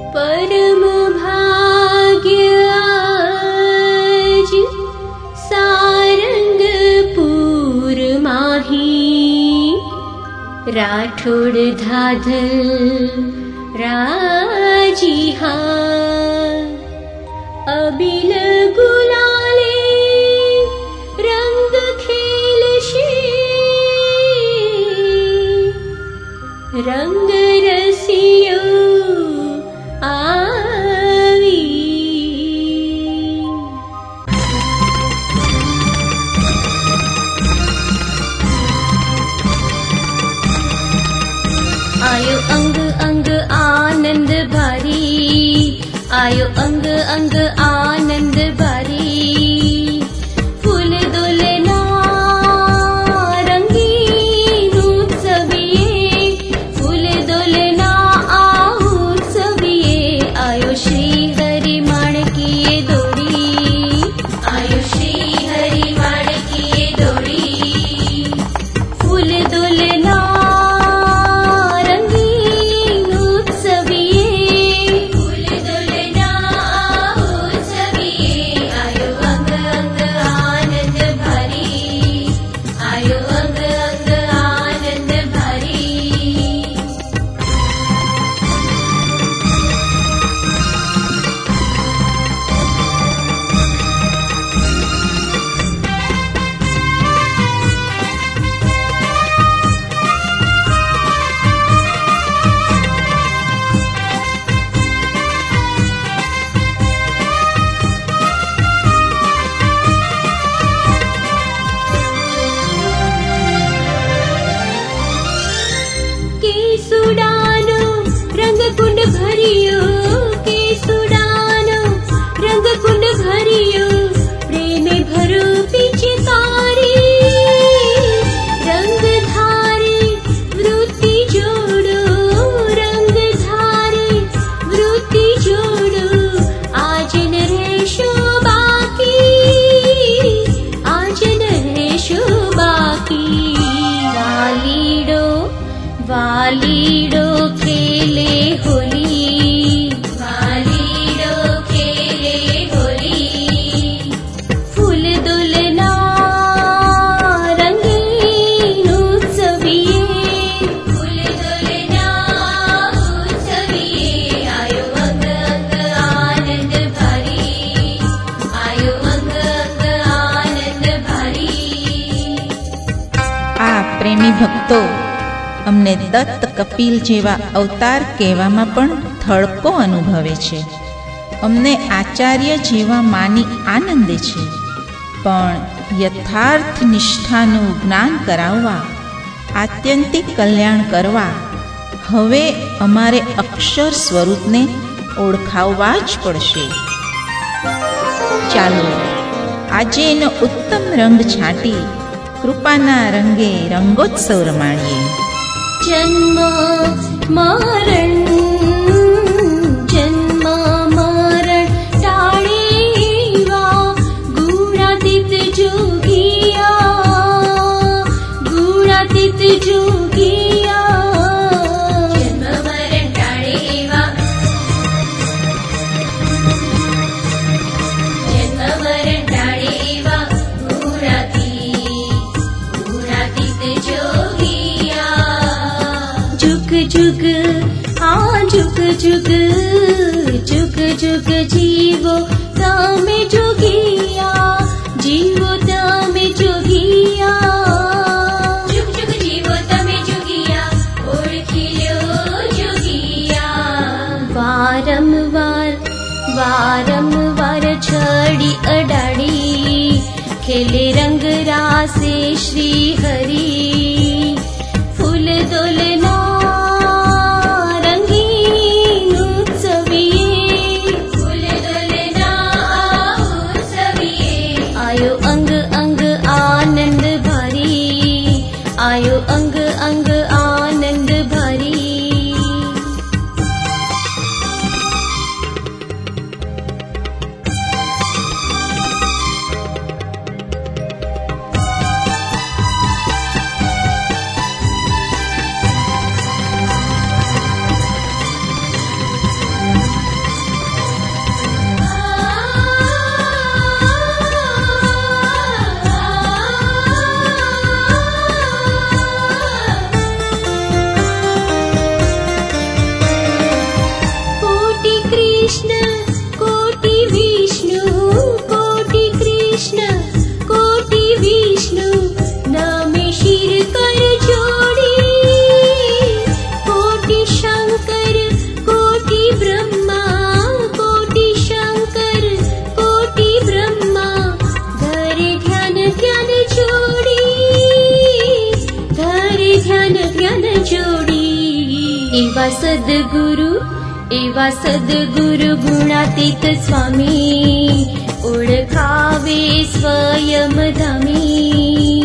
परम भाग्य आज सारंगपुर माही, राठौड़ धाधल राजीहा, अबिल गुलाले रंग खेलशे, रंग रसियो आवी। आयो अंग अंग आनंद भरी, आयो अंग अंग आनंद भरी, फूल दुलना रंगीन उत्सविये, फूल दुलना उत्सविये, आयो श्री हरि माणकीये दोड़ी, आयो श्री हरि माणकीये दोड़ी, फूल दुलना वालीडो खेले होली, वालीडो खेले होली, फूल दुलना रंगीन उत्सविये, फूल दुलना उत्सविये, आयो अंग अंग आनंद भरी, आयो अंग अंग आनंद भरी। आ प्रेमी भक्तो અમને દત્ત કપિલ જેવા અવતાર કહેવામાં પણ થડકો અનુભવે છે, અમને આચાર્ય જેવા માની આનંદે છે, પણ યથાર્થ નિષ્ઠાનું જ્ઞાન કરાવવા, આત્યંતિક કલ્યાણ કરવા હવે અમારે અક્ષર સ્વરૂપને ઓળખાવવા જ પડશે. ચાલો આજે એનો ઉત્તમ રંગ છાંટી કૃપાના રંગે રંગોત્સવ રમાડીએ. जन्म मरण जन्म मरण टाळेवा, गुणातीत जोगिया, गुणातीत जोगिया, जन्म मरण टाळेवा, जन्म मरण टाळेवा, गुणातीत जोगिया, जुग जुग हाँ जुग जुग जुग जुग जीवो तामे जोगिया, जीवो तामे जोगिया, जुग जुग जीवो तामे जोगिया, ओळखी ल्यो जोगिया. वारंवार वारंवार छडी अडाडी, खेले रंग रासे श्री हरी, फूल दोलना आयो अंग अंग आनंद भरी. कृष्ण कोटि विष्णु कोटि कृष्ण कोटि विष्णु नामे शिर कर जोड़ी कोटि शंकर कोटि ब्रह्मा कोटि शंकर कोटि ब्रह्मा धरे ध्यान ध्यान जोड़ी धरे ध्यान ध्यान जोड़ी एवा सद्गुरु गुणातीत स्वामी ओळखावे स्वयं धामी